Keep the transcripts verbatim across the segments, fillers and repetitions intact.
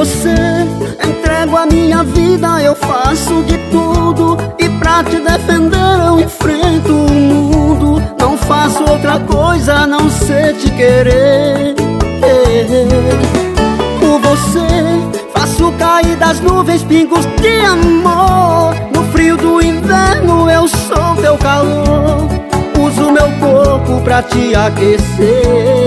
você entrego a minha vida, eu faço de tudo, e pra te defender eu enfrento o mundo. Não faço outra coisa a não ser te querer. Por você faço cair das nuvens pingos de amor. No frio do inverno eu sou teu calor. Uso meu corpo pra te aquecer.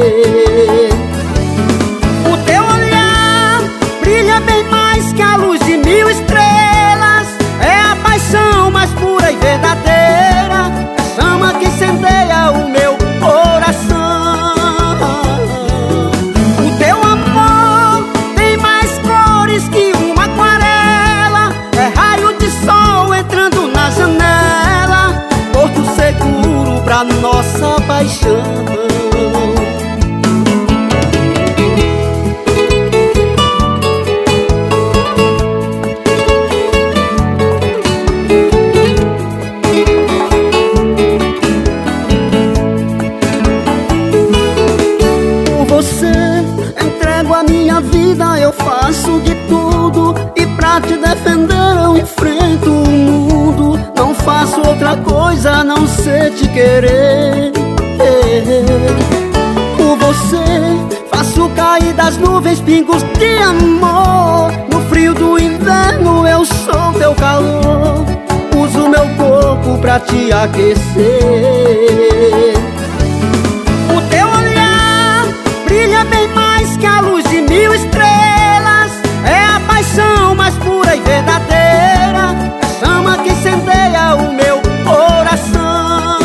O teu olhar brilha bem mais que a luz de mil estrelas. É a paixão mais pura e verdadeira, a chama que incendeia o meu coração. O teu amor tem mais cores que uma aquarela. É raio de sol entrando na janela, porto seguro pra nossa paixão. Entrego a minha vida, eu faço de tudo, e pra te defender eu enfrento o mundo. Não faço outra coisa a não ser te querer. Por você faço cair das nuvens pingos de amor. No frio do inverno eu sou teu calor. Uso meu corpo pra te aquecer. O teu olhar brilha bem mais que a luz de mil estrelas. É a paixão mais pura e verdadeira, a chama que incendeia o meu coração.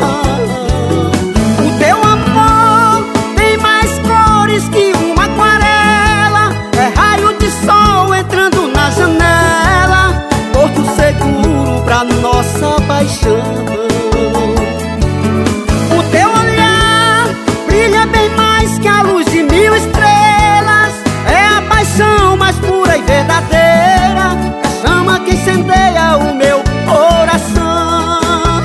O teu amor tem mais cores que uma aquarela. É raio de sol entrando na janela, porto seguro pra nossa paixão. O teu olhar brilha bem mais que a luz de mil estrelas. É a paixão mais pura e verdadeira, a chama que incendeia o meu coração.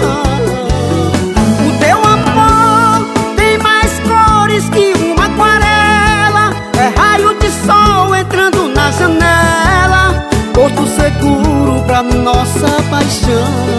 O teu amor tem mais cores que uma aquarela. É raio de sol entrando na janela, porto seguro pra nossa paixão.